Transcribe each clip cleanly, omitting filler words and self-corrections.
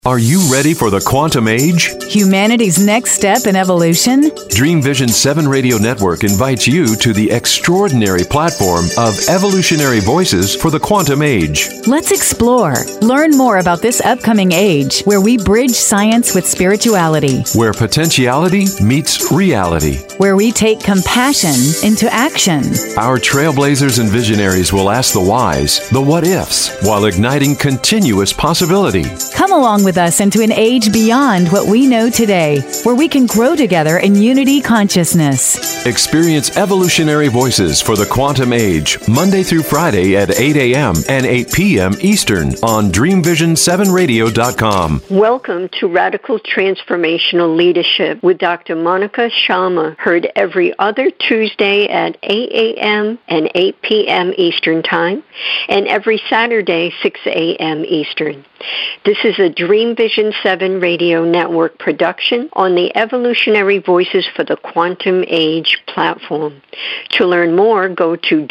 Are you ready for the quantum age? Humanity's next step in evolution? Dream Vision 7 Radio Network invites you to the extraordinary platform of evolutionary voices for the quantum age. Let's explore. Learn more about this upcoming age where we bridge science with spirituality. Where potentiality meets reality. Where we take compassion into action. Our trailblazers and visionaries will ask the whys, the what ifs, while igniting continuous possibility. Come along with us into an age beyond what we know today, where we can grow together in unity consciousness. Experience evolutionary voices for the quantum age, Monday through Friday at 8 a.m. and 8 p.m. Eastern on DreamVision7Radio.com. Welcome to Radical Transformational Leadership with Dr. Monica Sharma, heard every other Tuesday at 8 a.m. and 8 p.m. Eastern Time, and every Saturday, 6 a.m. Eastern. This is a Dream Vision 7 Radio Network production on the Evolutionary Voices for the Quantum Age platform. To learn more, go to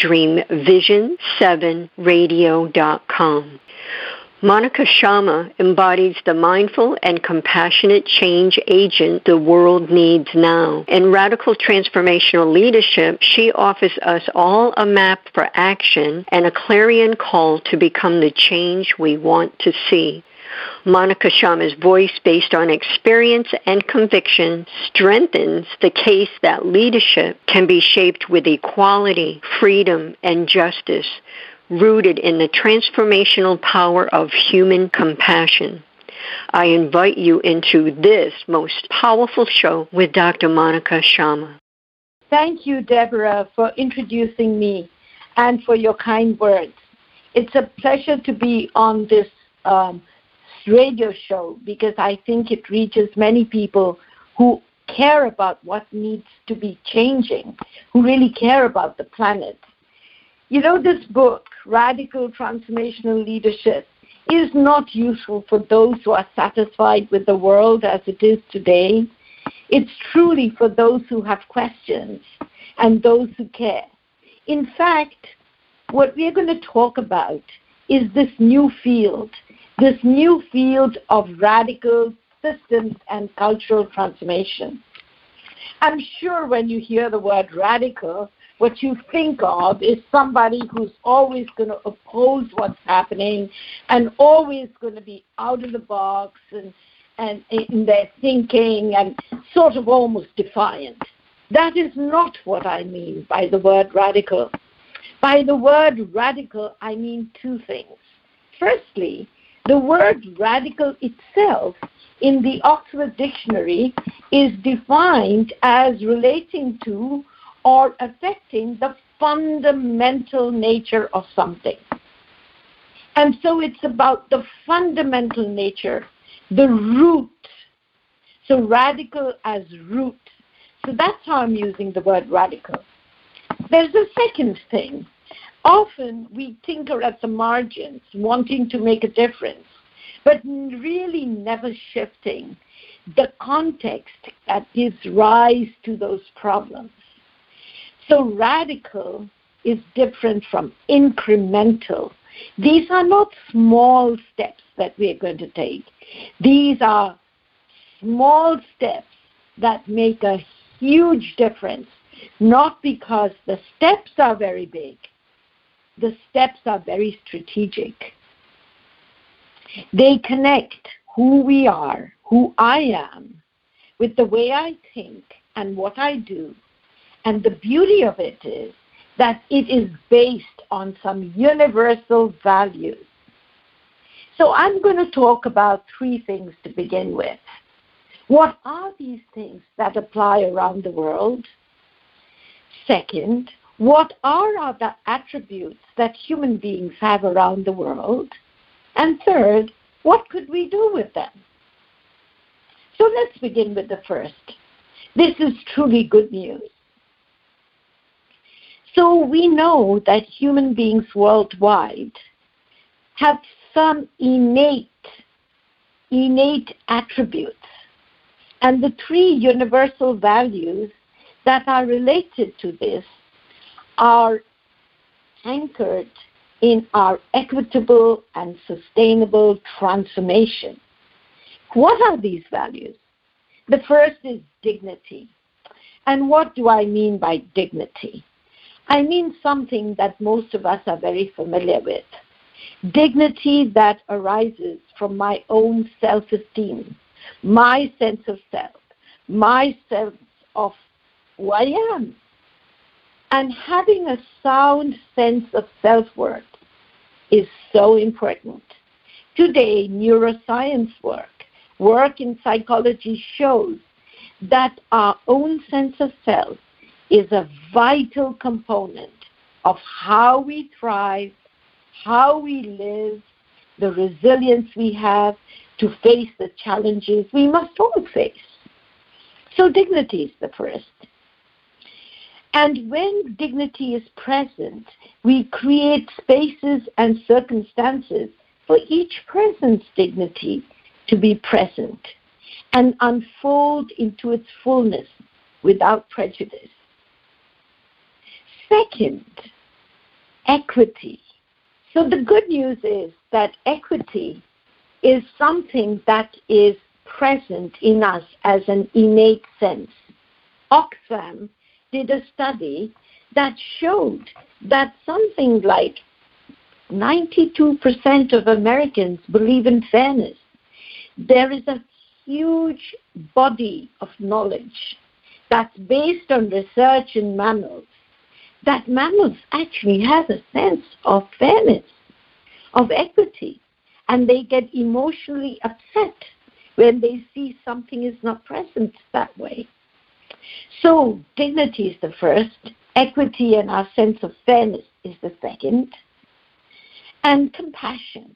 dreamvision7radio.com. Monica Sharma embodies the mindful and compassionate change agent the world needs now. In Radical Transformational Leadership, she offers us all a map for action and a clarion call to become the change we want to see. Monica Sharma's voice, based on experience and conviction, strengthens the case that leadership can be shaped with equality, freedom, and justice, rooted in the transformational power of human compassion. I invite you into this most powerful show with Dr. Monica Sharma. Thank you, Deborah, for introducing me and for your kind words. It's a pleasure to be on this radio show because I think it reaches many people who care about what needs to be changing, who really care about the planet. You know, this book, Radical Transformational Leadership, is not useful for those who are satisfied with the world as it is today. It's truly for those who have questions and those who care. In fact, what we're going to talk about is this new field of radical systems and cultural transformation. I'm sure when you hear the word radical, what you think of is somebody who's always going to oppose what's happening and always going to be out of the box and in their thinking and sort of almost defiant. That is not what I mean by the word radical. By the word radical, I mean two things. Firstly, the word radical itself in the Oxford Dictionary is defined as relating to or affecting the fundamental nature of something. And so it's about the fundamental nature, the root. So radical as root. So that's how I'm using the word radical. There's a second thing. Often we tinker at the margins, wanting to make a difference, but really never shifting the context that gives rise to those problems. So radical is different from incremental. These are not small steps that we're going to take. These are small steps that make a huge difference, not because the steps are very big. The steps are very strategic. They connect who we are, who I am, with the way I think and what I do. And the beauty of it is that it is based on some universal values. So I'm going to talk about three things to begin with. What are these things that apply around the world? Second, what are the attributes that human beings have around the world? And third, what could we do with them? So let's begin with the first. This is truly good news. So we know that human beings worldwide have some innate attributes. And the three universal values that are related to this are anchored in our equitable and sustainable transformation. What are these values? The first is dignity. And what do I mean by dignity? I mean something that most of us are very familiar with. Dignity that arises from my own self-esteem, my sense of self, my sense of who I am. And having a sound sense of self-worth is so important. Today, neuroscience work in psychology shows that our own sense of self is a vital component of how we thrive, how we live, the resilience we have to face the challenges we must all face. So dignity is the first. And when dignity is present, we create spaces and circumstances for each person's dignity to be present and unfold into its fullness without prejudice. Second, equity. So the good news is that equity is something that is present in us as an innate sense. Oxfam did a study that showed that something like 92% of Americans believe in fairness. There is a huge body of knowledge that's based on research in mammals, that mammals actually have a sense of fairness, of equity, and they get emotionally upset when they see something is not present that way. So dignity is the first, equity and our sense of fairness is the second, and compassion.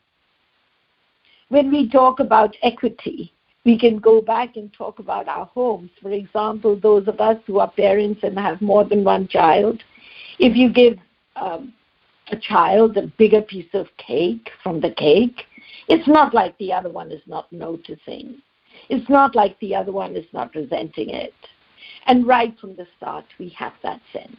When we talk about equity, we can go back and talk about our homes. For example, those of us who are parents and have more than one child, if you give a child a bigger piece of cake from the cake, it's not like the other one is not noticing. It's not like the other one is not resenting it. And right from the start, we have that sense.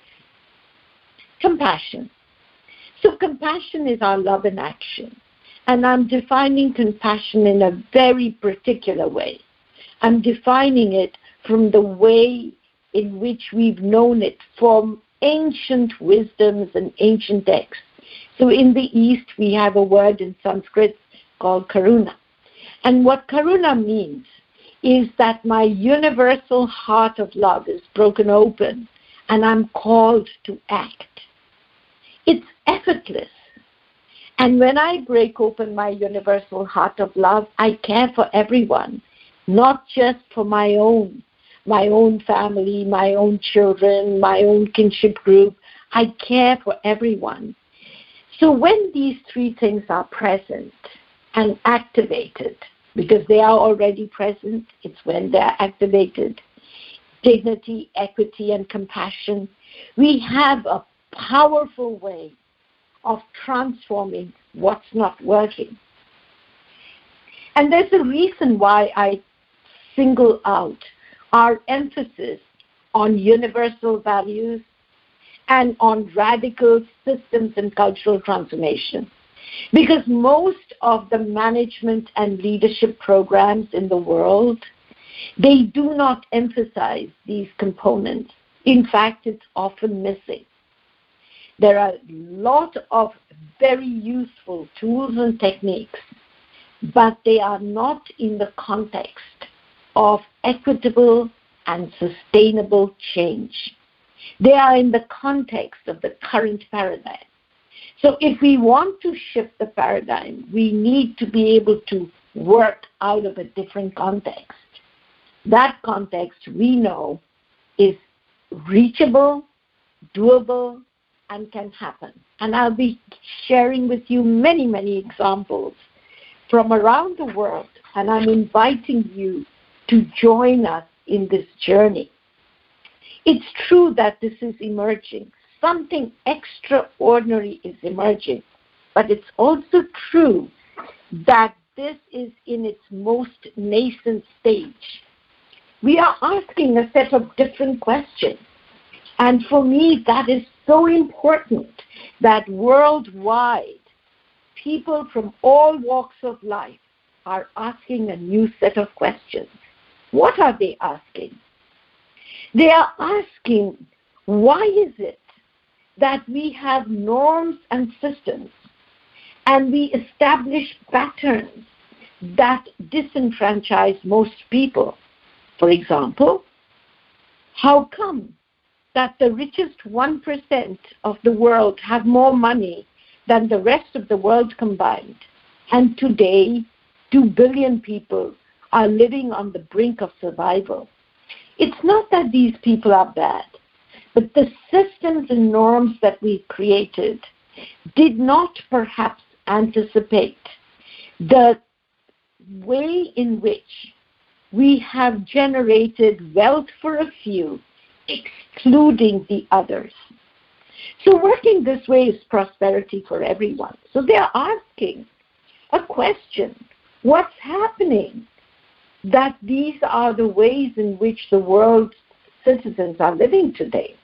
Compassion. So compassion is our love in action. And I'm defining compassion in a very particular way. I'm defining it from the way in which we've known it from ancient wisdoms and ancient texts. So in the East, we have a word in Sanskrit called karuna. And what karuna means is that my universal heart of love is broken open and I'm called to act. It's effortless. And when I break open my universal heart of love, I care for everyone, not just for my own family, my own children, my own kinship group. I care for everyone. So when these three things are present and activated, because they are already present, it's when they are activated, dignity, equity, and compassion, we have a powerful way of transforming what's not working. And there's a reason why I single out our emphasis on universal values and on radical systems and cultural transformation. Because most of the management and leadership programs in the world, they do not emphasize these components. In fact, it's often missing. There are a lot of very useful tools and techniques, but they are not in the context of equitable and sustainable change. They are in the context of the current paradigm. So if we want to shift the paradigm, we need to be able to work out of a different context. That context we know is reachable, doable, and can happen. And I'll be sharing with you many, many examples from around the world, and I'm inviting you to join us in this journey. It's true that this is emerging. Something extraordinary is emerging. But it's also true that this is in its most nascent stage. We are asking a set of different questions. And for me, that is so important that worldwide, people from all walks of life are asking a new set of questions. What are they asking? They are asking, why is it that we have norms and systems and we establish patterns that disenfranchise most people? For example, how come that the richest 1% of the world have more money than the rest of the world combined? And today, 2 billion people are living on the brink of survival. It's not that these people are bad, but the systems and norms that we created did not perhaps anticipate the way in which we have generated wealth for a few, excluding the others. So working this way is prosperity for everyone. So they are asking a question: what's happening that these are the ways in which the world's citizens are living today?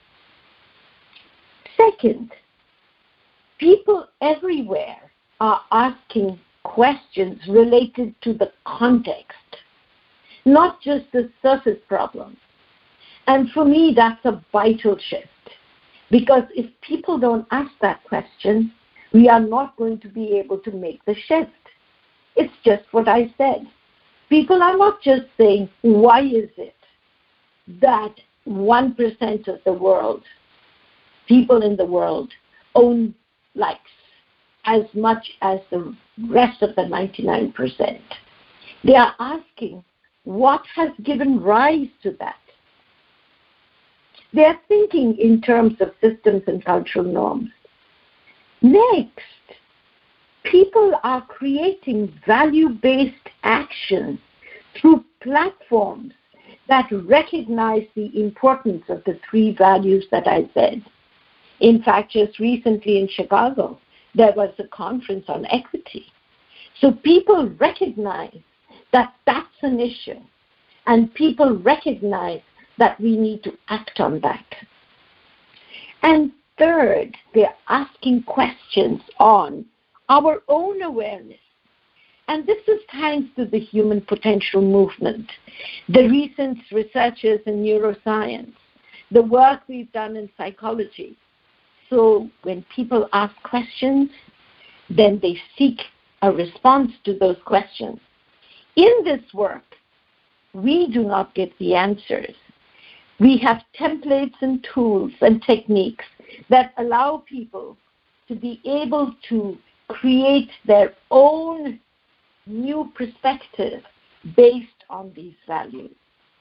Second, people everywhere are asking questions related to the context, not just the surface problem. And for me, that's a vital shift, because if people don't ask that question, we are not going to be able to make the shift. It's just what I said. People are not just saying, why is it that 1% of the world, people in the world, own likes as much as the rest of the 99%. They are asking, what has given rise to that? They are thinking in terms of systems and cultural norms. Next, people are creating value-based action through platforms that recognize the importance of the 3 values that I said. In fact, just recently in Chicago, there was a conference on equity. So people recognize that that's an issue, and people recognize that we need to act on that. And third, they're asking questions on our own awareness. And this is thanks to the human potential movement, the recent researches in neuroscience, the work we've done in psychology. So when people ask questions, then they seek a response to those questions. In this work, we do not get the answers. We have templates and tools and techniques that allow people to be able to create their own new perspective based on these values.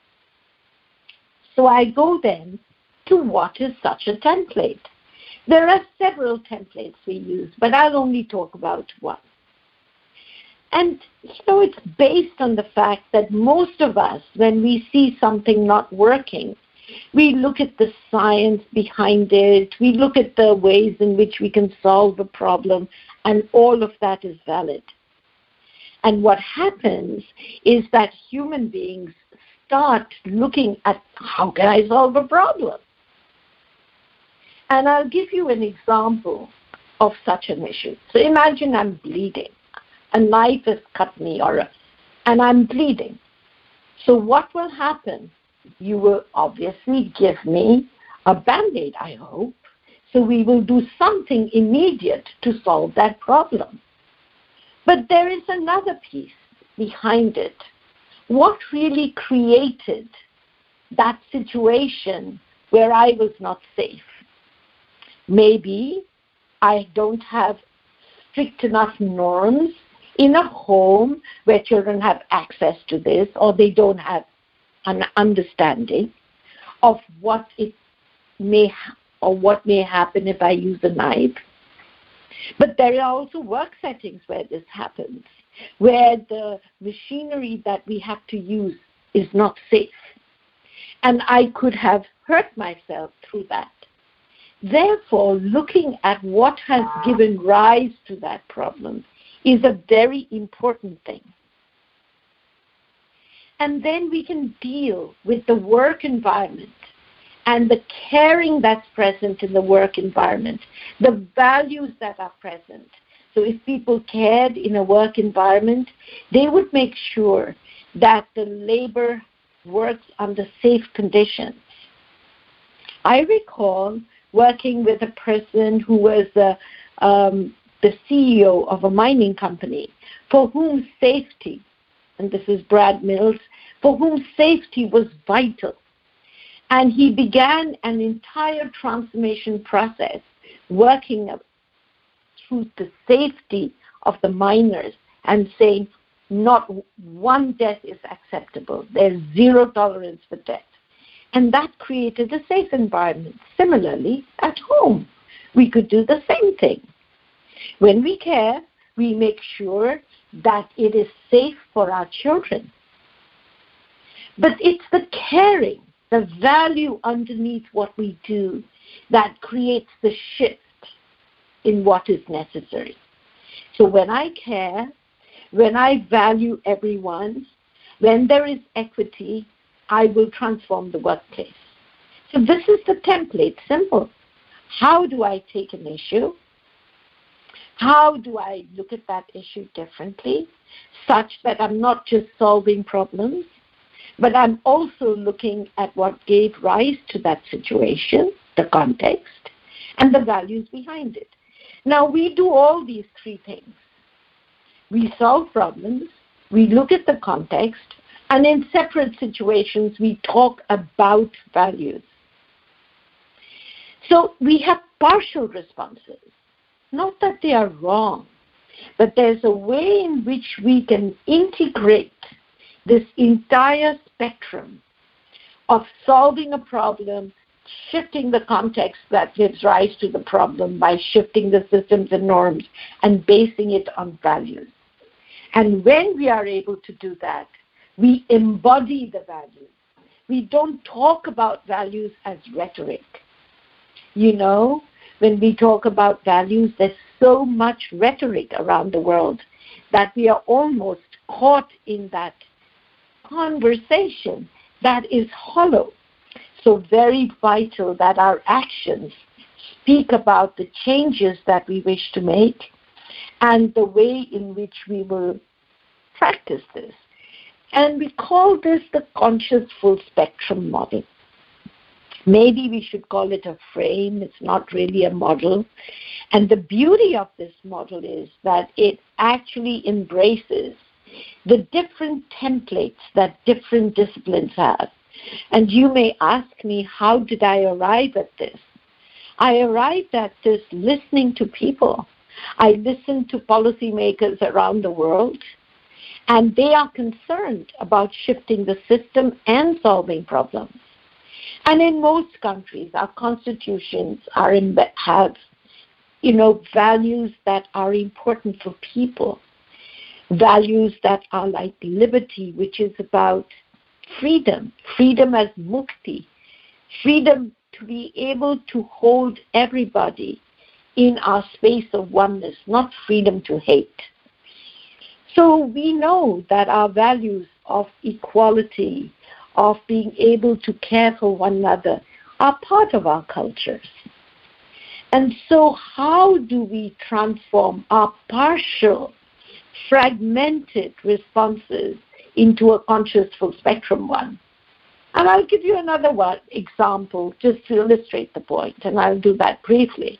So I go then to what is such a template. There are several templates we use, but I'll only talk about one. And, it's based on the fact that most of us, when we see something not working, we look at the science behind it, we look at the ways in which we can solve a problem, and all of that is valid. And what happens is that human beings start looking at, how can I solve a problem? And I'll give you an example of such an issue. So imagine I'm bleeding. A knife has cut me, and I'm bleeding. So what will happen? You will obviously give me a Band-Aid, I hope. So we will do something immediate to solve that problem. But there is another piece behind it. What really created that situation where I was not safe? Maybe I don't have strict enough norms in a home where children have access to this, or they don't have an understanding of what may happen if I use a knife. But there are also work settings where this happens, where the machinery that we have to use is not safe. And I could have hurt myself through that. Therefore, looking at what has given rise to that problem is a very important thing. And then we can deal with the work environment and the caring that's present in the work environment, the values that are present, So if people cared in a work environment, they would make sure that the labor works under safe conditions. I recall working with a person who was the CEO of a mining company for whom safety, and this is Brad Mills, for whom safety was vital. And he began an entire transformation process working through the safety of the miners and saying not one death is acceptable. There's zero tolerance for death. And that created a safe environment. Similarly, at home, we could do the same thing. When we care, we make sure that it is safe for our children. But it's the caring, the value underneath what we do that creates the shift in what is necessary. So when I care, when I value everyone, when there is equity, I will transform the workplace. So this is the template, simple. How do I take an issue? How do I look at that issue differently, such that I'm not just solving problems, but I'm also looking at what gave rise to that situation, the context, and the values behind it. Now, we do all these three things. We solve problems, we look at the context, and in separate situations, we talk about values. So we have partial responses. Not that they are wrong, but there's a way in which we can integrate this entire spectrum of solving a problem, shifting the context that gives rise to the problem by shifting the systems and norms and basing it on values. And when we are able to do that, we embody the values. We don't talk about values as rhetoric. You know, when we talk about values, there's so much rhetoric around the world that we are almost caught in that conversation that is hollow. So very vital that our actions speak about the changes that we wish to make and the way in which we will practice this. And we call this the conscious full spectrum model. Maybe we should call it a frame. It's not really a model. And the beauty of this model is that it actually embraces the different templates that different disciplines have. And you may ask me, how did I arrive at this? I arrived at this listening to people. I listened to policymakers around the world, and they are concerned about shifting the system and solving problems. And in most countries, our constitutions have, values that are important for people, values that are like liberty, which is about freedom as mukti, freedom to be able to hold everybody in our space of oneness, not freedom to hate. So we know that our values of equality, of being able to care for one another, are part of our cultures. And so how do we transform our partial, fragmented responses into a conscious full spectrum one? And I'll give you another example just to illustrate the point, and I'll do that briefly.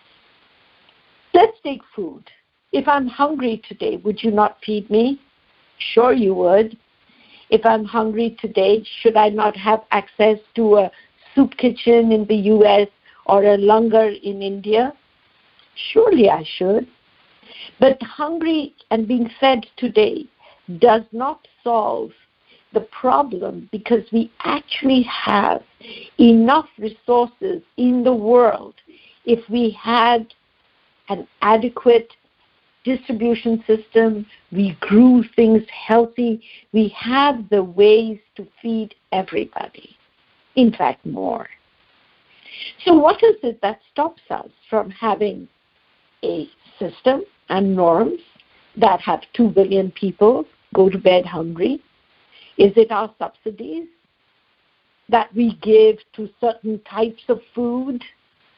Let's take food. If I'm hungry today, would you not feed me? Sure you would. If I'm hungry today, should I not have access to a soup kitchen in the US or a langar in India? Surely I should. But hungry and being fed today does not solve the problem, because we actually have enough resources in the world. If we had an adequate distribution system, we grew things healthy, we have the ways to feed everybody. In fact, more. So what is it that stops us from having a system and norms that have 2 billion people go to bed hungry? Is it our subsidies that we give to certain types of food?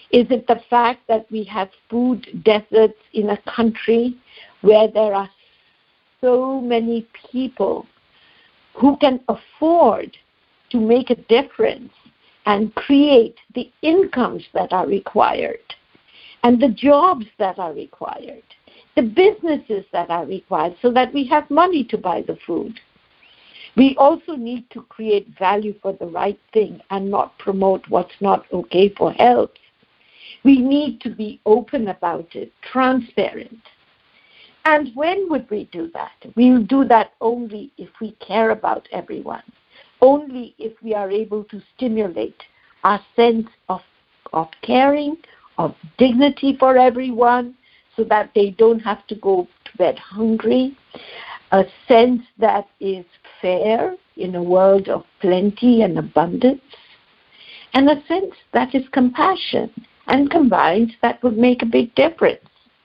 Is it the fact that we have food deserts in a country where there are so many people who can afford to make a difference and create the incomes that are required and the jobs that are required, the businesses that are required, so that we have money to buy the food? We also need to create value for the right thing and not promote what's not okay for health. We need to be open about it, transparent. And when would we do that? We will do that only if we care about everyone, only if we are able to stimulate our sense of caring, of dignity for everyone, so that they don't have to go to bed hungry, a sense that is fair in a world of plenty and abundance, and a sense that is compassion, and combined, that would make a big difference.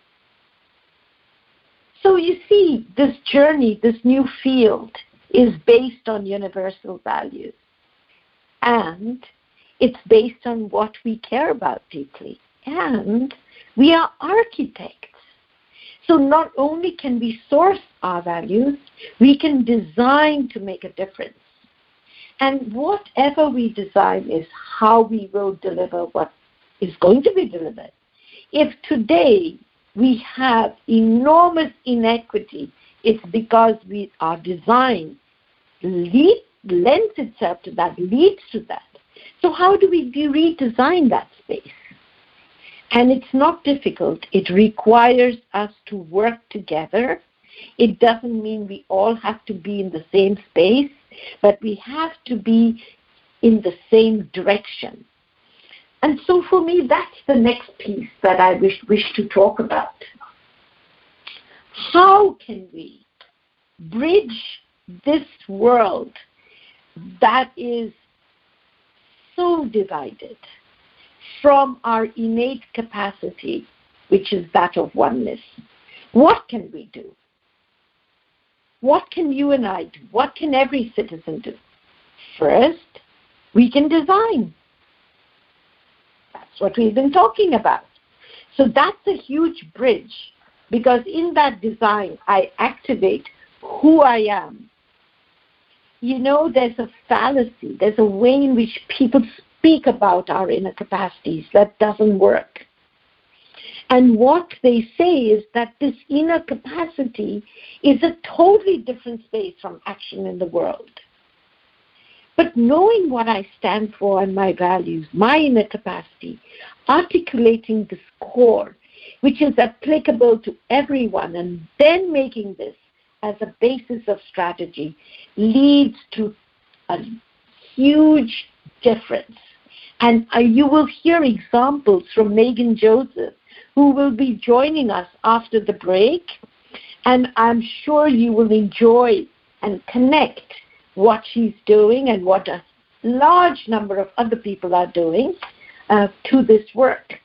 So you see, this journey, this new field, is based on universal values. And it's based on what we care about deeply. And we are architects. So not only can we source our values, we can design to make a difference. And whatever we design is how we will deliver what is going to be delivered. If today we have enormous inequity, it's because our design lends itself to that, leads to that. So how do we redesign that space? And it's not difficult. It requires us to work together. It doesn't mean we all have to be in the same space, but we have to be in the same direction. And so for me, that's the next piece that I wish to talk about. How can we bridge this world that is so divided from our innate capacity, which is that of oneness? What can we do? What can you and I do? What can every citizen do? First, we can design. That's what we've been talking about. So that's a huge bridge, because in that design, I activate who I am. You know, there's a fallacy. There's a way in which people speak about our inner capacities that doesn't work. And what they say is that this inner capacity is a totally different space from action in the world. But knowing what I stand for and my values, my inner capacity, articulating this core, which is applicable to everyone, and then making this as a basis of strategy, leads to a huge difference. And you will hear examples from Megan Joseph, who will be joining us after the break. And I'm sure you will enjoy and connect what she's doing and what a large number of other people are doing to this work.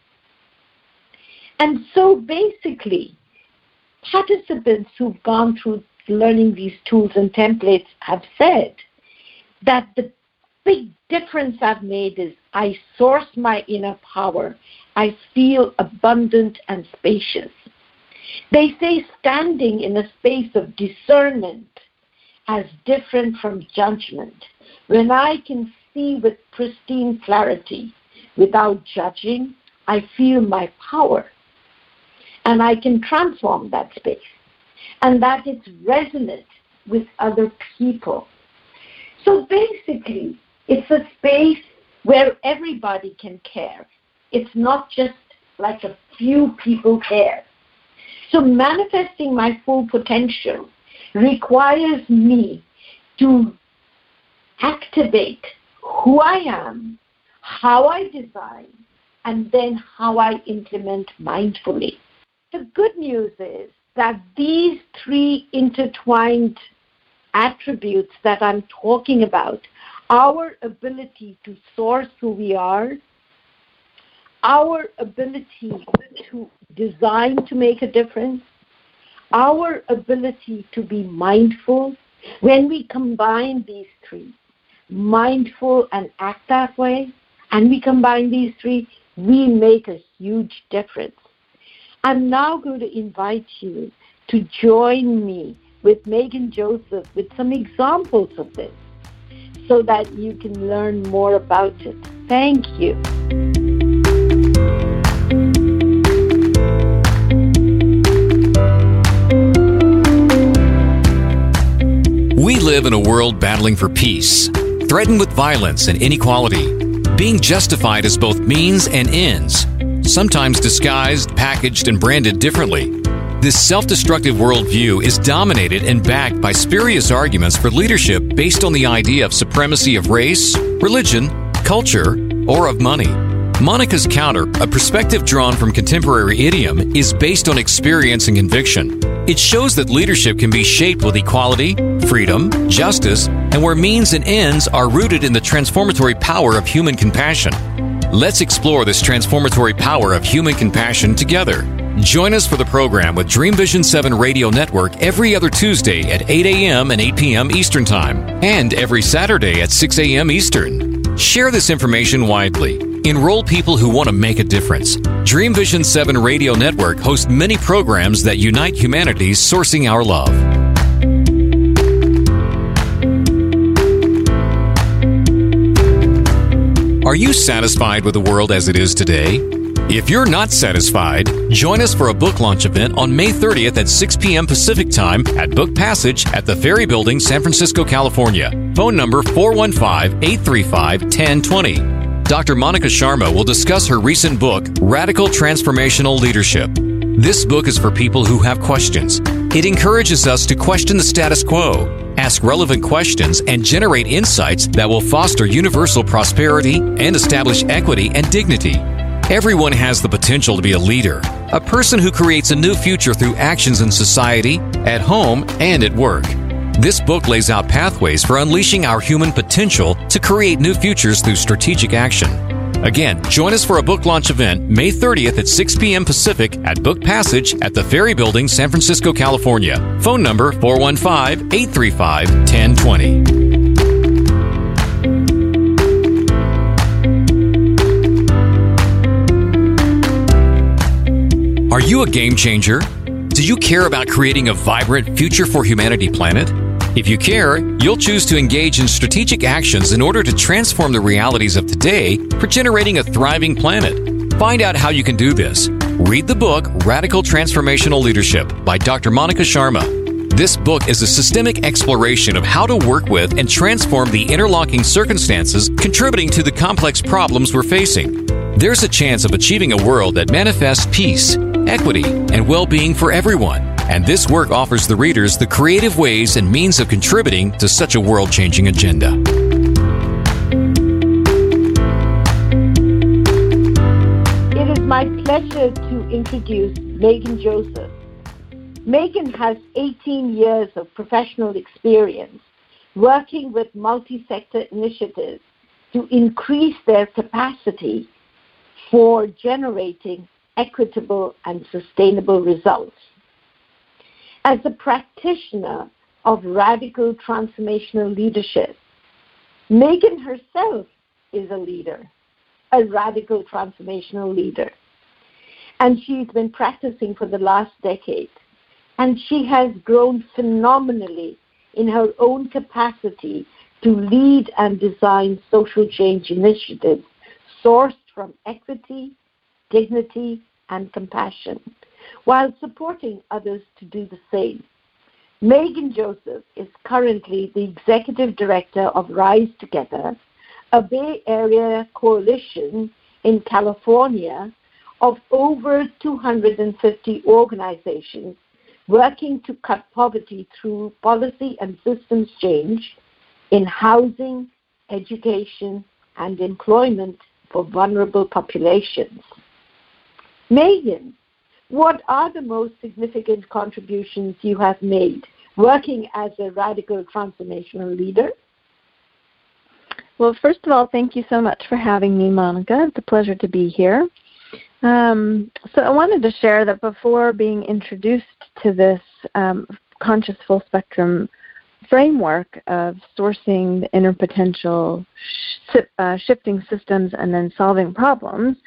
And so basically, participants who've gone through learning these tools and templates have said that the big difference I've made is I source my inner power. I feel abundant and spacious. They say standing in a space of discernment as different from judgment. When I can see with pristine clarity without judging, I feel my power. And I can transform that space. And that it's resonant with other people. So basically, it's a space where everybody can care. It's not just like a few people care. So manifesting my full potential requires me to activate who I am, how I design, and then how I implement mindfully. The good news is that these three intertwined attributes that I'm talking about, our ability to source who we are, our ability to design to make a difference, our ability to be mindful, when we combine these three, mindful and act that way, and we combine these three, we make a huge difference. I'm now going to invite you to join me with Megan Joseph with some examples of this so that you can learn more about it. Thank you. We live in a world battling for peace, threatened with violence and inequality, being justified as both means and ends, sometimes disguised, packaged, and branded differently. This self-destructive worldview is dominated and backed by spurious arguments for leadership based on the idea of supremacy of race, religion, culture, or of money. Monica's counter, a perspective drawn from contemporary idiom, is based on experience and conviction. It shows that leadership can be shaped with equality, freedom, justice, and where means and ends are rooted in the transformatory power of human compassion. Let's explore this transformatory power of human compassion together. Join us for the program with Dream Vision 7 Radio Network every other Tuesday at 8 a.m. and 8 p.m. Eastern Time, and every Saturday at 6 a.m. Eastern. Share this information widely. Enroll people who want to make a difference. Dream Vision 7 Radio Network hosts many programs that unite humanity's sourcing our love. Are you satisfied with the world as it is today? If you're not satisfied, join us for a book launch event on May 30th at 6 p.m. Pacific Time at Book Passage at the Ferry Building, San Francisco, California. Phone number 415-835-1020. Dr. Monica Sharma will discuss her recent book, Radical Transformational Leadership. This book is for people who have questions. It encourages us to question the status quo, ask relevant questions, and generate insights that will foster universal prosperity and establish equity and dignity. Everyone has the potential to be a leader, a person who creates a new future through actions in society, at home, and at work. This book lays out pathways for unleashing our human potential to create new futures through strategic action. Again, join us for a book launch event May 30th at 6 p.m. Pacific at Book Passage at the Ferry Building, San Francisco, California. Phone number 415-835-1020. Are you a game changer? Do you care about creating a vibrant future for humanity planet? If you care, you'll choose to engage in strategic actions in order to transform the realities of today for generating a thriving planet. Find out how you can do this. Read the book, Radical Transformational Leadership by Dr. Monica Sharma. This book is a systemic exploration of how to work with and transform the interlocking circumstances contributing to the complex problems we're facing. There's a chance of achieving a world that manifests peace, equity, and well-being for everyone. And this work offers the readers the creative ways and means of contributing to such a world-changing agenda. It is my pleasure to introduce Megan Joseph. Megan has 18 years of professional experience working with multi-sector initiatives to increase their capacity for generating equitable and sustainable results. As a practitioner of radical transformational leadership, Megan herself is a leader, a radical transformational leader. And she's been practicing for the last decade. And she has grown phenomenally in her own capacity to lead and design social change initiatives sourced from equity, dignity, and compassion, while supporting others to do the same. Megan Joseph is currently the Executive Director of Rise Together, a Bay Area coalition in California of over 250 organizations working to cut poverty through policy and systems change in housing, education, and employment for vulnerable populations. Megan, what are the most significant contributions you have made working as a radical transformational leader? Well, first of all, thank you so much for having me, Monica. It's a pleasure to be here. So I wanted to share that before being introduced to this conscious full spectrum framework of sourcing the inner potential, shifting systems, and then solving problems,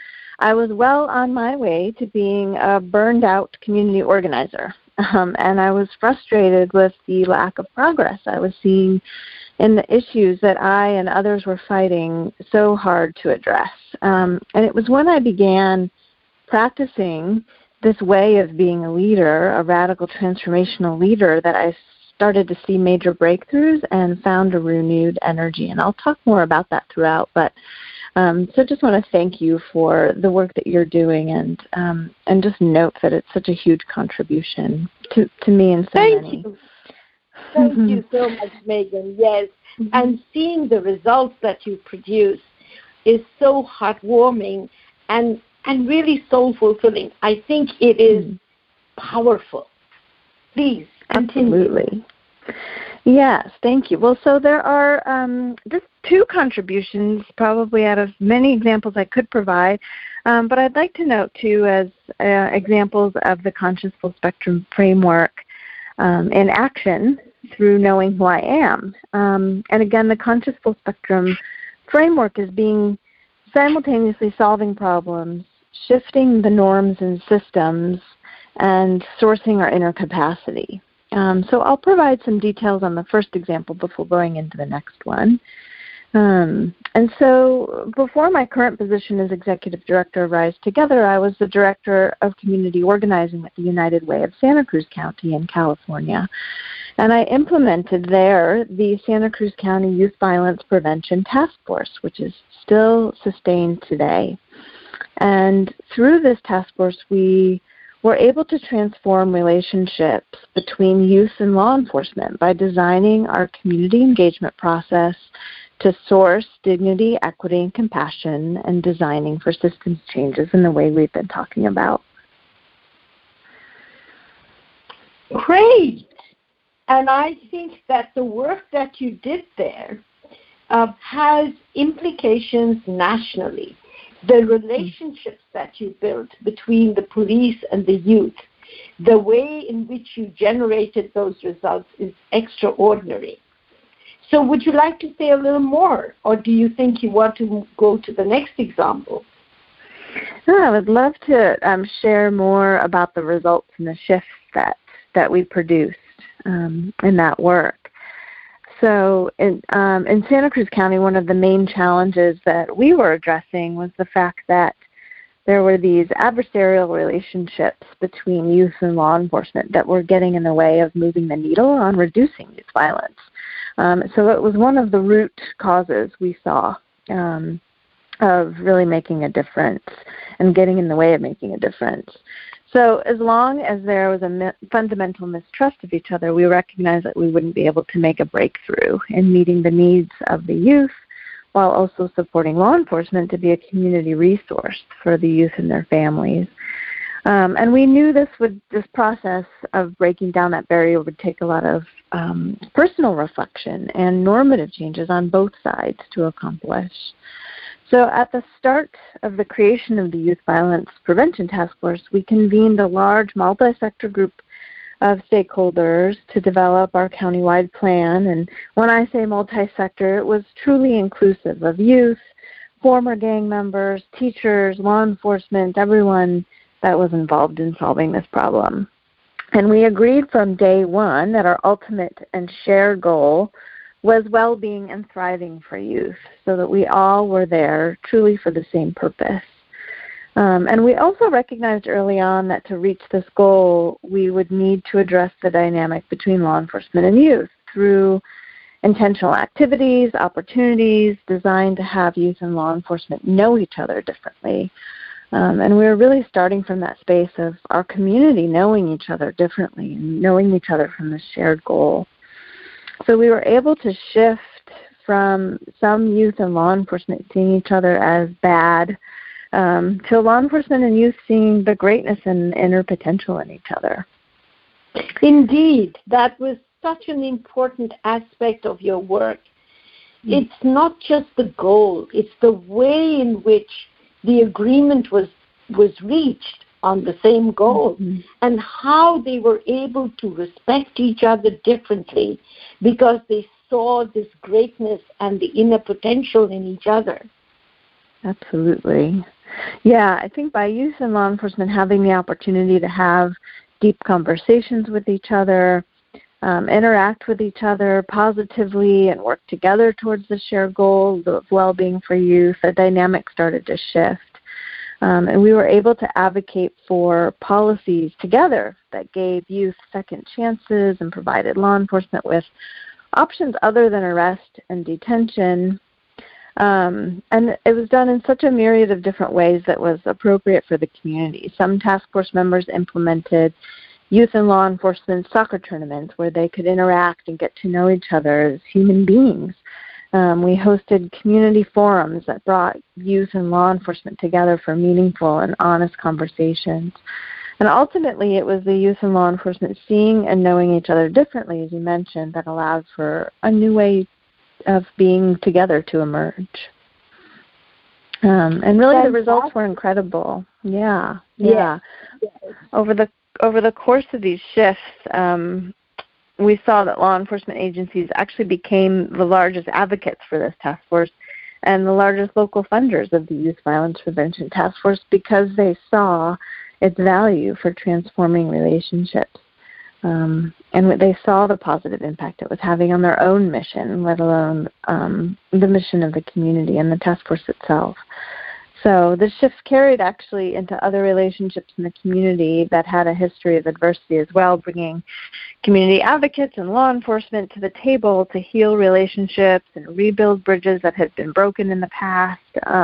I was well on my way to being a burned-out community organizer, and I was frustrated with the lack of progress I was seeing in the issues that I and others were fighting so hard to address. And it was when I began practicing this way of being a leader, a radical transformational leader, that I started to see major breakthroughs and found a renewed energy. And I'll talk more about that throughout, but so just want to thank you for the work that you're doing, and just note that it's such a huge contribution to me and so many. Thank you so much, Megan. Yes, and seeing the results that you produce is so heartwarming and really soul fulfilling. I think it is powerful. Please continue. Absolutely. Yes, thank you. Well, so there are just two contributions probably out of many examples I could provide, but I'd like to note two as examples of the Conscious Full Spectrum framework in action through knowing who I am. And again, the Conscious Full Spectrum framework is being simultaneously solving problems, shifting the norms and systems, and sourcing our inner capacity. So I'll provide some details on the first example before going into the next one. And so before my current position as Executive Director of Rise Together, I was the Director of Community Organizing at the United Way of Santa Cruz County in California. And I implemented there the Santa Cruz County Youth Violence Prevention Task Force, which is still sustained today. And through this task force, we were able to transform relationships between youth and law enforcement by designing our community engagement process to source dignity, equity, and compassion, and designing for systems changes in the way we've been talking about. Great. And I think that the work that you did there has implications nationally. The relationships that you built between the police and the youth, the way in which you generated those results is extraordinary. So would you like to say a little more, or do you think you want to go to the next example? No, I would love to share more about the results and the shifts that we produced in that work. So in Santa Cruz County, one of the main challenges that we were addressing was the fact that there were these adversarial relationships between youth and law enforcement that were getting in the way of moving the needle on reducing youth violence. So it was one of the root causes we saw of really making a difference and getting in the way of making a difference. So as long as there was a fundamental mistrust of each other, we recognized that we wouldn't be able to make a breakthrough in meeting the needs of the youth while also supporting law enforcement to be a community resource for the youth and their families. And we knew this process of breaking down that barrier would take a lot of personal reflection and normative changes on both sides to accomplish. So at the start of the creation of the Youth Violence Prevention Task Force, we convened a large multi-sector group of stakeholders to develop our countywide plan. And when I say multi-sector, it was truly inclusive of youth, former gang members, teachers, law enforcement, everyone that was involved in solving this problem. And we agreed from day one that our ultimate and shared goal was well-being and thriving for youth, so that we all were there truly for the same purpose. And we also recognized early on that to reach this goal, we would need to address the dynamic between law enforcement and youth through intentional activities, opportunities designed to have youth and law enforcement know each other differently. And we were really starting from that space of our community knowing each other differently and knowing each other from this shared goal. So we were able to shift from some youth and law enforcement seeing each other as bad to law enforcement and youth seeing the greatness and inner potential in each other. Indeed, that was such an important aspect of your work. It's not just the goal, it's the way in which the agreement was reached on the same goal, and how they were able to respect each other differently because they saw this greatness and the inner potential in each other. Absolutely. Yeah, I think by youth and law enforcement having the opportunity to have deep conversations with each other, interact with each other positively, and work together towards the shared goal of well-being for youth, the dynamic started to shift. And we were able to advocate for policies together that gave youth second chances and provided law enforcement with options other than arrest and detention. And it was done in such a myriad of different ways that was appropriate for the community. Some task force members implemented youth and law enforcement soccer tournaments where they could interact and get to know each other as human beings. We hosted community forums that brought youth and law enforcement together for meaningful and honest conversations. And ultimately, it was the youth and law enforcement seeing and knowing each other differently, as you mentioned, that allowed for a new way of being together to emerge. And really, the results were incredible. Yeah. Over the course of these shifts, we saw that law enforcement agencies actually became the largest advocates for this task force and the largest local funders of the Youth Violence Prevention Task Force because they saw its value for transforming relationships. And they saw the positive impact it was having on their own mission, let alone the mission of the community and the task force itself. So the shift carried actually into other relationships in the community that had a history of adversity as well, bringing community advocates and law enforcement to the table to heal relationships and rebuild bridges that had been broken in the past.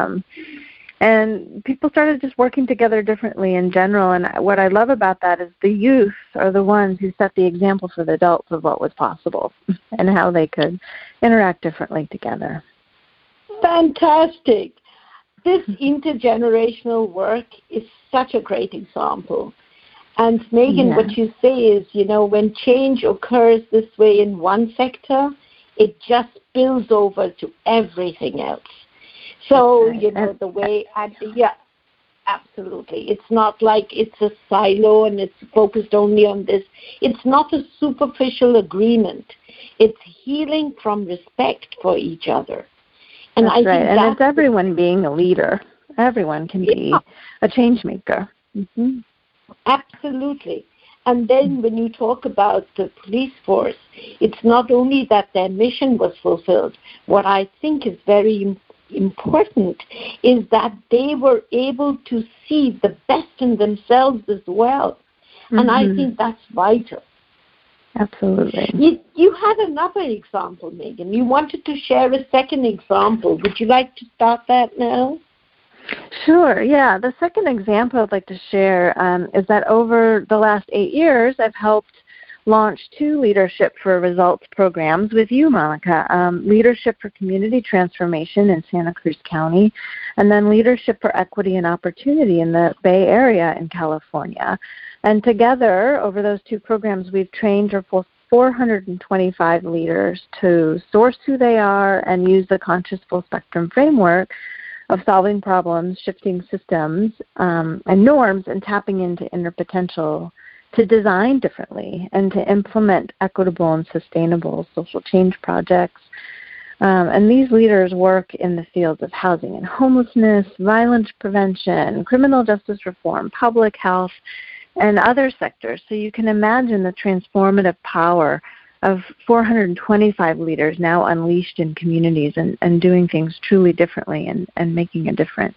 And people started just working together differently in general. And what I love about that is the youth are the ones who set the example for the adults of what was possible and how they could interact differently together. Fantastic. This intergenerational work is such a great example. And Megan, what you say is, when change occurs this way in one sector, it just spills over to everything else. So, the way, absolutely. It's not like it's a silo and it's focused only on this. It's not a superficial agreement. It's healing from respect for each other. And that's right. And it's everyone being a leader. Everyone can be a change maker. Mm-hmm. Absolutely. And then when you talk about the police force, it's not only that their mission was fulfilled. What I think is very important is that they were able to see the best in themselves as well. Mm-hmm. And I think that's vital. Absolutely. You had another example, Megan. You wanted to share a second example. Would you like to start that now? Sure, yeah. The second example I'd like to share is that over the last 8 years, I've helped launch 2 Leadership for Results programs with you, Monica. Leadership for Community Transformation in Santa Cruz County, and then Leadership for Equity and Opportunity in the Bay Area in California. And together, over those 2 programs, we've trained 425 leaders to source who they are and use the conscious full spectrum framework of solving problems, shifting systems and norms, and tapping into inner potential to design differently and to implement equitable and sustainable social change projects. And these leaders work in the fields of housing and homelessness, violence prevention, criminal justice reform, public health, and other sectors. So you can imagine the transformative power of 425 leaders now unleashed in communities and doing things truly differently and making a difference.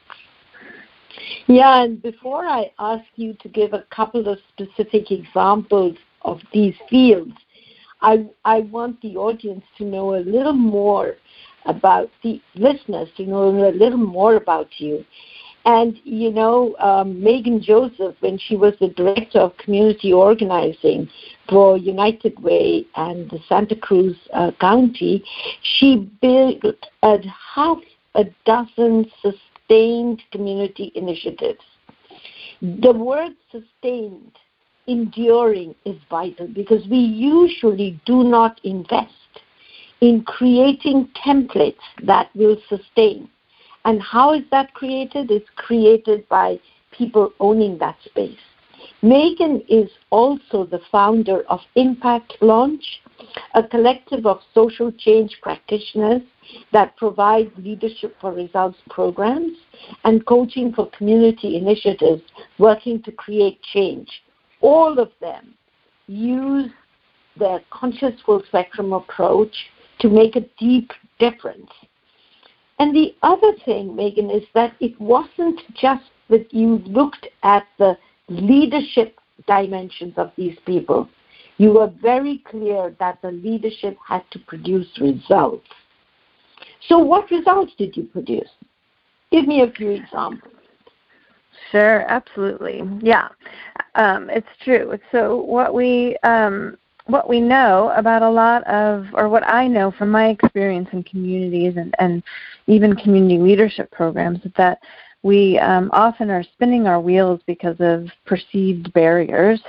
Yeah, and before I ask you to give a couple of specific examples of these fields, I want the audience to know a little more about the listeners, to know a little more about you. And, Megan Joseph, when she was the director of community organizing for United Way and the Santa Cruz County, she built half a dozen sustained community initiatives. The word sustained, enduring, is vital because we usually do not invest in creating templates that will sustain. And how is that created? It's created by people owning that space. Megan is also the founder of Impact Launch, a collective of social change practitioners that provides leadership for results programs and coaching for community initiatives working to create change. All of them use the conscious full spectrum approach to make a deep difference. And the other thing, Megan, is that it wasn't just that you looked at the leadership dimensions of these people. You were very clear that the leadership had to produce results. So what results did you produce? Give me a few examples. Sure, absolutely. Yeah, it's true. So what we know about a lot of, or what I know from my experience in communities and even community leadership programs, is that we often are spinning our wheels because of perceived barriers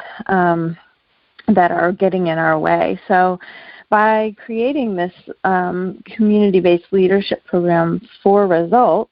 that are getting in our way. So by creating this community-based leadership program for results,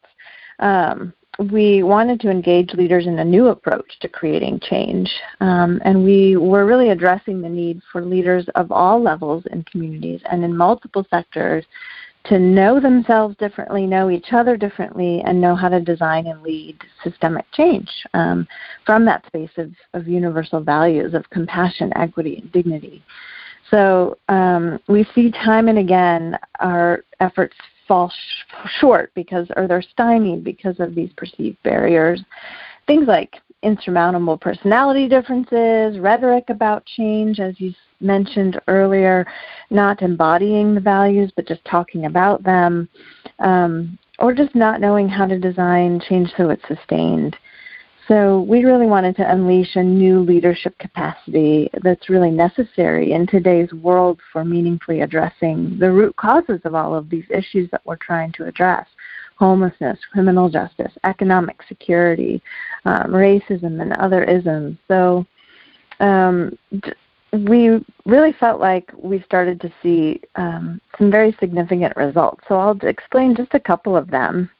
we wanted to engage leaders in a new approach to creating change. And we were really addressing the need for leaders of all levels in communities and in multiple sectors to know themselves differently, know each other differently, and know how to design and lead systemic change from that space of universal values of compassion, equity, and dignity. So we see time and again our efforts fall short or they're stymied because of these perceived barriers. Things like insurmountable personality differences, rhetoric about change, as you mentioned earlier, not embodying the values but just talking about them, or just not knowing how to design change so it's sustained. So we really wanted to unleash a new leadership capacity that's really necessary in today's world for meaningfully addressing the root causes of all of these issues that we're trying to address: homelessness, criminal justice, economic security, racism, and other isms. So we really felt like we started to see some very significant results. So I'll explain just a couple of them.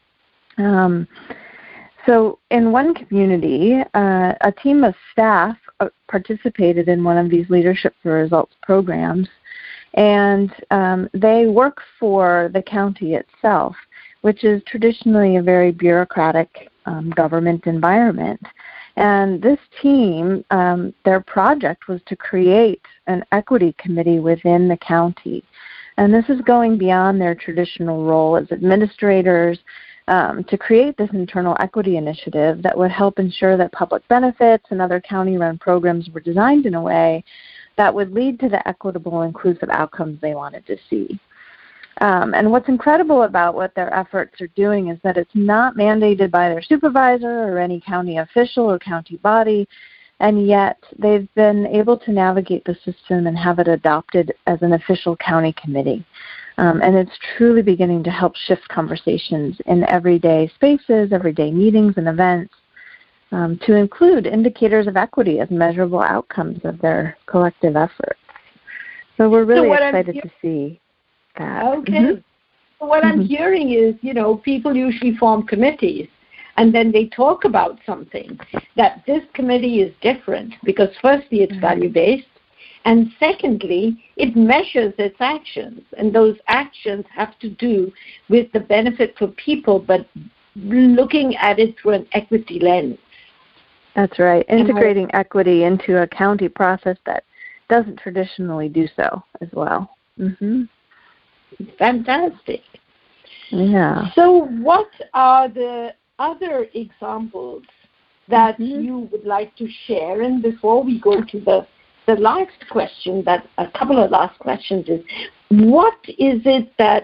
So in one community, a team of staff participated in one of these Leadership for Results programs, and they work for the county itself, which is traditionally a very bureaucratic government environment. And this team, their project was to create an equity committee within the county. And this is going beyond their traditional role as administrators to create this internal equity initiative that would help ensure that public benefits and other county-run programs were designed in a way that would lead to the equitable, inclusive outcomes they wanted to see. And what's incredible about what their efforts are doing is that it's not mandated by their supervisor or any county official or county body, and yet they've been able to navigate the system and have it adopted as an official county committee. And it's truly beginning to help shift conversations in everyday spaces, everyday meetings and events, to include indicators of equity as measurable outcomes of their collective efforts. So we're really excited to see that. Okay. Mm-hmm. So what I'm hearing is, people usually form committees, and then they talk about something, that this committee is different because firstly it's value-based, and secondly, it measures its actions, and those actions have to do with the benefit for people, but looking at it through an equity lens. That's right. Integrating equity into a county process that doesn't traditionally do so as well. Mm-hmm. Fantastic. Yeah. So what are the other examples that you would like to share? And before we go to the last question, that a couple of last questions is, what is it that,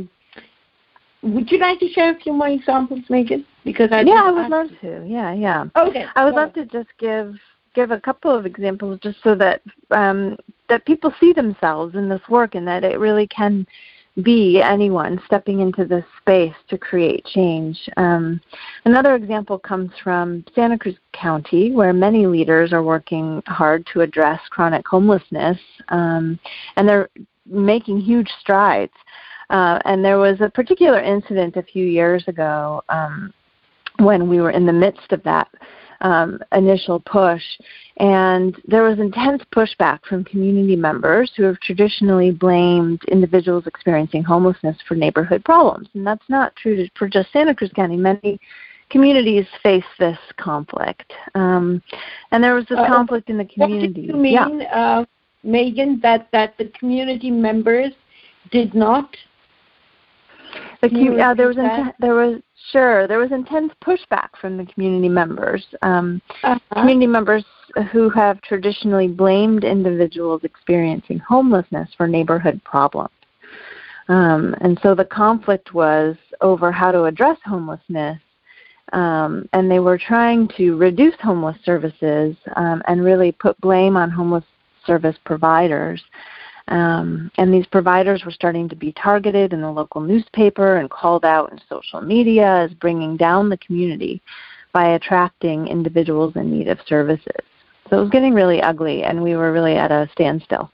would you like to share a few more examples, Megan? Because I would love to. Yeah. Okay. I would love to just give a couple of examples just so that that people see themselves in this work and that it really can be anyone stepping into this space to create change. Another example comes from Santa Cruz County, where many leaders are working hard to address chronic homelessness, and they're making huge strides. And there was a particular incident a few years ago when we were in the midst of that initial push. And there was intense pushback from community members who have traditionally blamed individuals experiencing homelessness for neighborhood problems. And that's not true for just Santa Cruz County. Many communities face this conflict. And there was this conflict in the community. What do you mean, Megan, that the community members did not? There was intense pushback from the community members. Community members who have traditionally blamed individuals experiencing homelessness for neighborhood problems. And so the conflict was over how to address homelessness, and they were trying to reduce homeless services and really put blame on homeless service providers. And these providers were starting to be targeted in the local newspaper and called out in social media as bringing down the community by attracting individuals in need of services. So it was getting really ugly, and we were really at a standstill.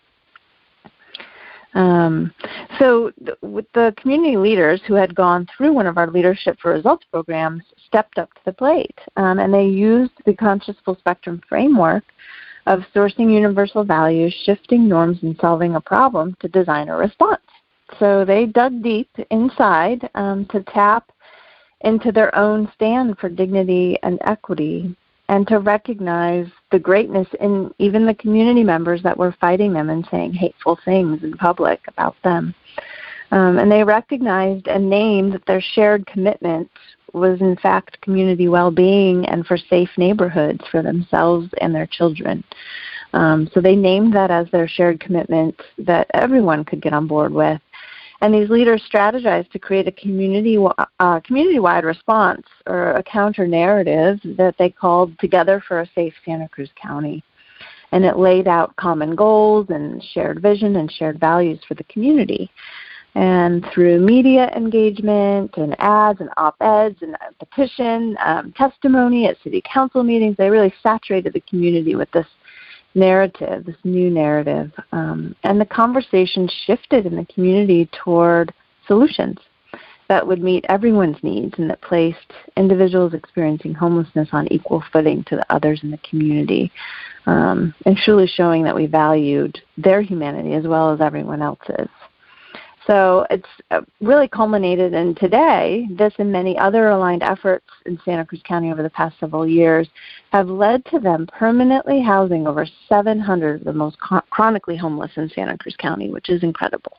With the community leaders who had gone through one of our Leadership for Results programs stepped up to the plate, and they used the Conscious Full Spectrum framework of sourcing universal values, shifting norms, and solving a problem to design a response. So they dug deep inside to tap into their own stand for dignity and equity, and to recognize the greatness in even the community members that were fighting them and saying hateful things in public about them. And they recognized and named that their shared commitment was in fact community well-being and for safe neighborhoods for themselves and their children. So they named that as their shared commitment that everyone could get on board with. And these leaders strategized to create a community-wide response or a counter-narrative that they called Together for a Safe Santa Cruz County. And it laid out common goals and shared vision and shared values for the community. And through media engagement and ads and op-eds and a petition, testimony at city council meetings, they really saturated the community with this narrative, this new narrative. And the conversation shifted in the community toward solutions that would meet everyone's needs and that placed individuals experiencing homelessness on equal footing to the others in the community, and truly showing that we valued their humanity as well as everyone else's. So it's really culminated in today, this and many other aligned efforts in Santa Cruz County over the past several years have led to them permanently housing over 700 of the most chronically homeless in Santa Cruz County, which is incredible.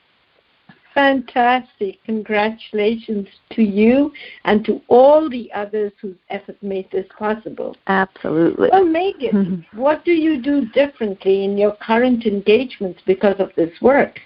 Fantastic. Congratulations to you and to all the others whose efforts made this possible. Absolutely. Well, Megan, what do you do differently in your current engagements because of this work?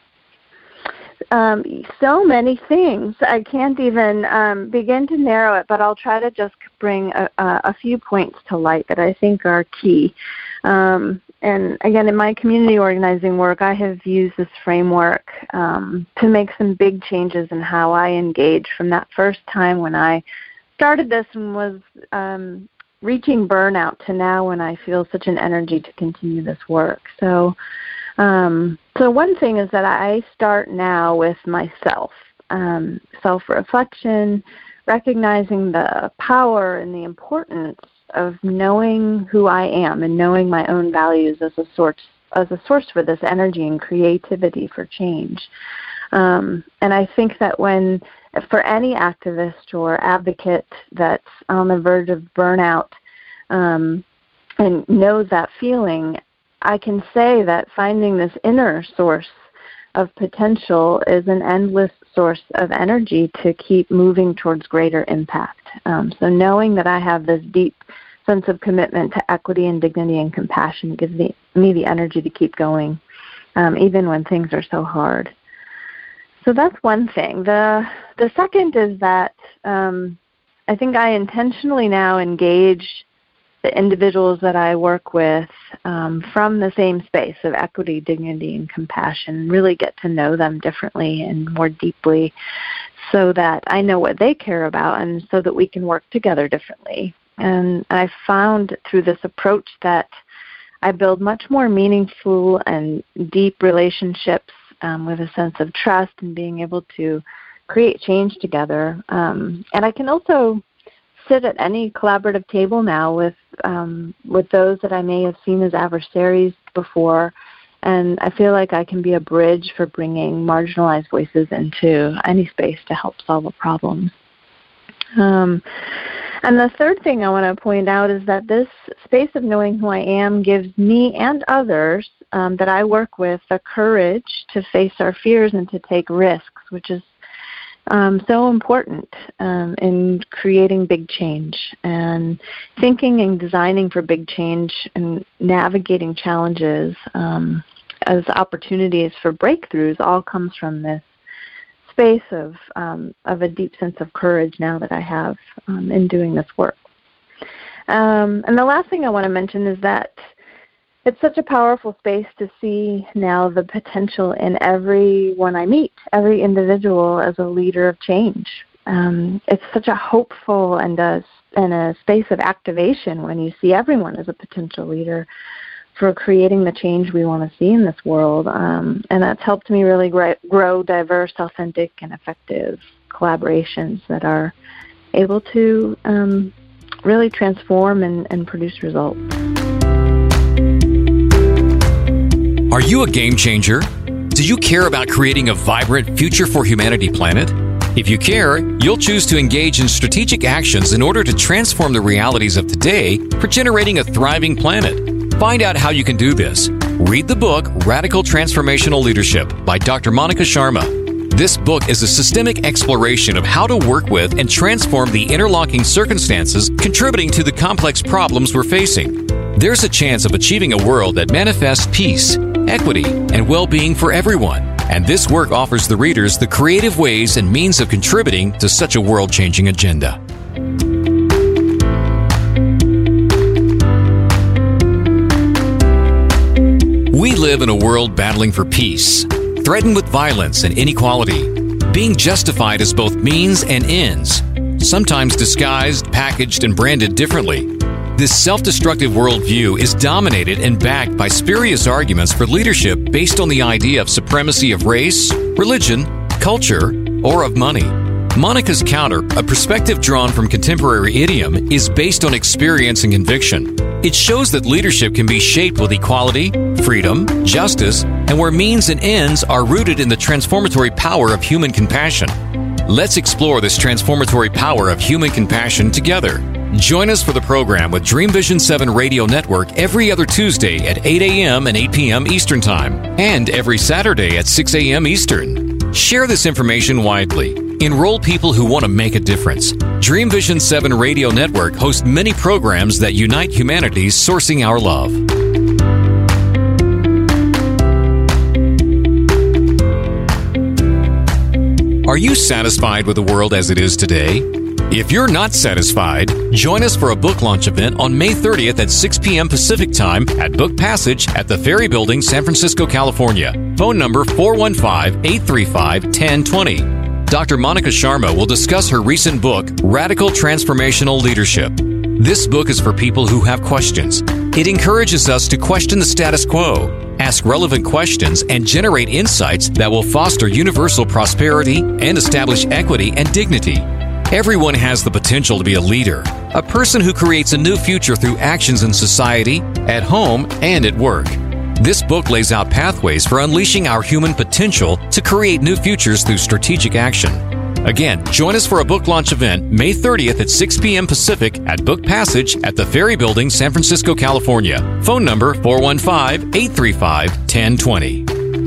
So many things. I can't even begin to narrow it, but I'll try to just bring a few points to light that I think are key. And again, in my community organizing work, I have used this framework to make some big changes in how I engage from that first time when I started this and was reaching burnout to now when I feel such an energy to continue this work. So one thing is that I start now with myself, self-reflection, recognizing the power and the importance of knowing who I am and knowing my own values as a source for this energy and creativity for change. And I think that for any activist or advocate that's on the verge of burnout and knows that feeling, I can say that finding this inner source of potential is an endless source of energy to keep moving towards greater impact. So knowing that I have this deep sense of commitment to equity and dignity and compassion gives me the energy to keep going, even when things are so hard. So that's one thing. The second is that I think I intentionally now engage the individuals that I work with from the same space of equity, dignity, and compassion, really get to know them differently and more deeply so that I know what they care about and so that we can work together differently. And I found through this approach that I build much more meaningful and deep relationships with a sense of trust and being able to create change together. And I can also sit at any collaborative table now with those that I may have seen as adversaries before, and I feel like I can be a bridge for bringing marginalized voices into any space to help solve a problem. And the third thing I want to point out is that this space of knowing who I am gives me and others that I work with the courage to face our fears and to take risks, which is so important in creating big change. And thinking and designing for big change and navigating challenges as opportunities for breakthroughs all comes from this space of a deep sense of courage now that I have in doing this work. And the last thing I want to mention is that it's such a powerful space to see now the potential in everyone I meet, every individual as a leader of change. It's such a hopeful and a space of activation when you see everyone as a potential leader for creating the change we want to see in this world. And that's helped me really grow diverse, authentic, and effective collaborations that are able to really transform and produce results. Are you a game changer? Do you care about creating a vibrant future for humanity planet? If you care, you'll choose to engage in strategic actions in order to transform the realities of today for generating a thriving planet. Find out how you can do this. Read the book Radical Transformational Leadership by Dr. Monica Sharma. This book is a systemic exploration of how to work with and transform the interlocking circumstances contributing to the complex problems we're facing. There's a chance of achieving a world that manifests peace, equity, and well-being for everyone. And this work offers the readers the creative ways and means of contributing to such a world-changing agenda. We live in a world battling for peace, threatened with violence and inequality, being justified as both means and ends, sometimes disguised, packaged, and branded differently. This self-destructive worldview is dominated and backed by spurious arguments for leadership based on the idea of supremacy of race, religion, culture, or of money. Monica's counter, a perspective drawn from contemporary idiom, is based on experience and conviction. It shows that leadership can be shaped with equality, freedom, justice, and where means and ends are rooted in the transformatory power of human compassion. Let's explore this transformatory power of human compassion together. Join us for the program with Dream Vision 7 Radio Network every other Tuesday at 8 a.m. and 8 p.m. Eastern Time, and every Saturday at 6 a.m. Eastern. Share this information widely. Enroll people who want to make a difference. Dream Vision 7 Radio Network hosts many programs that unite humanity sourcing our love. Are you satisfied with the world as it is today? If you're not satisfied, join us for a book launch event on May 30th at 6 p.m. Pacific Time at Book Passage at the Ferry Building, San Francisco, California. Phone number 415-835-1020. Dr. Monica Sharma will discuss her recent book, Radical Transformational Leadership. This book is for people who have questions. It encourages us to question the status quo, ask relevant questions, and generate insights that will foster universal prosperity and establish equity and dignity. Everyone has the potential to be a leader, a person who creates a new future through actions in society, at home, and at work. This book lays out pathways for unleashing our human potential to create new futures through strategic action. Again, join us for a book launch event May 30th at 6 p.m. Pacific at Book Passage at the Ferry Building, San Francisco, California. Phone number 415-835-1020.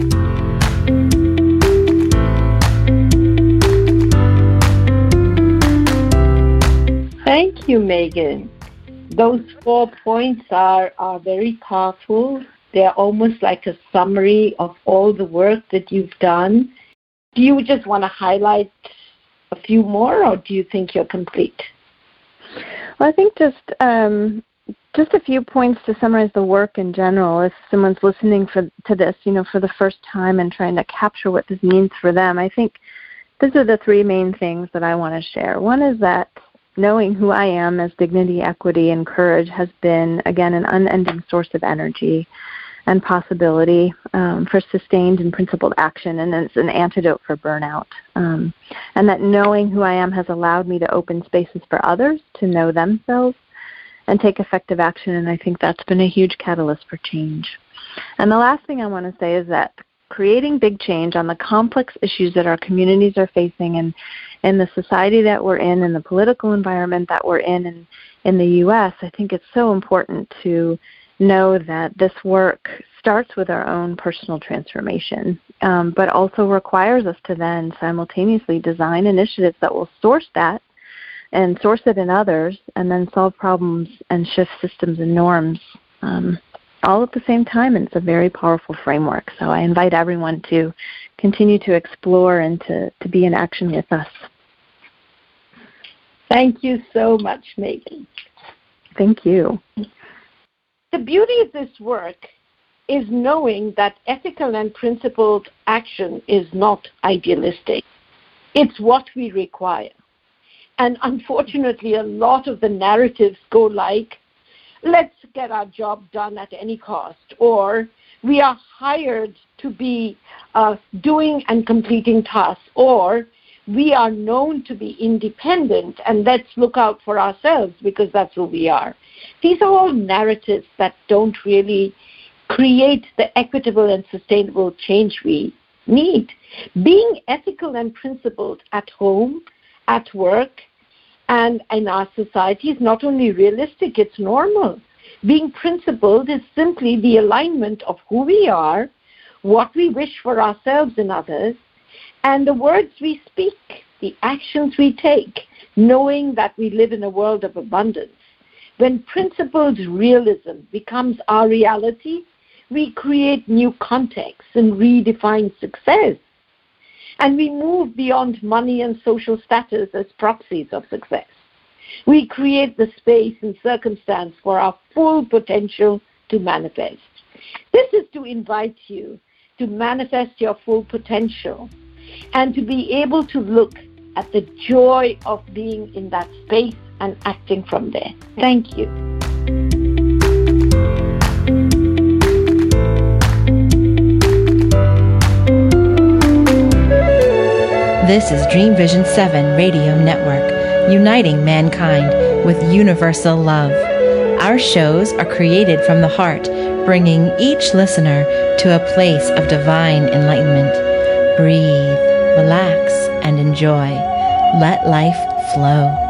Thank you, Megan. Those 4 points are very powerful. They're almost like a summary of all the work that you've done. Do you just want to highlight a few more, or do you think you're complete? Well, I think just a few points to summarize the work in general. If someone's listening to this, for the first time and trying to capture what this means for them, I think these are the 3 main things that I want to share. One is that knowing who I am as dignity, equity, and courage has been, again, an unending source of energy. and possibility for sustained and principled action, and it's an antidote for burnout. And that knowing who I am has allowed me to open spaces for others to know themselves and take effective action, and I think that's been a huge catalyst for change. And the last thing I want to say is that creating big change on the complex issues that our communities are facing and in the society that we're in the political environment that we're in the U.S., I think it's so important to know that this work starts with our own personal transformation, but also requires us to then simultaneously design initiatives that will source that and source it in others, and then solve problems and shift systems and norms all at the same time. And it's a very powerful framework. So I invite everyone to continue to explore and to be in action with us. Thank you so much, Megan. Thank you. The beauty of this work is knowing that ethical and principled action is not idealistic. It's what we require. And unfortunately, a lot of the narratives go like, let's get our job done at any cost, or we are hired to be doing and completing tasks, or we are known to be independent and let's look out for ourselves because that's who we are. These are all narratives that don't really create the equitable and sustainable change we need. Being ethical and principled at home, at work, and in our society is not only realistic, it's normal. Being principled is simply the alignment of who we are, what we wish for ourselves and others, and the words we speak, the actions we take, knowing that we live in a world of abundance. When principled realism becomes our reality, we create new contexts and redefine success. And we move beyond money and social status as proxies of success. We create the space and circumstance for our full potential to manifest. This is to invite you to manifest your full potential and to be able to look at the joy of being in that space and acting from there. Thank you. This is Dream Vision 7 Radio Network, uniting mankind with universal love. Our shows are created from the heart, bringing each listener to a place of divine enlightenment. Breathe, relax, and enjoy. Let life flow.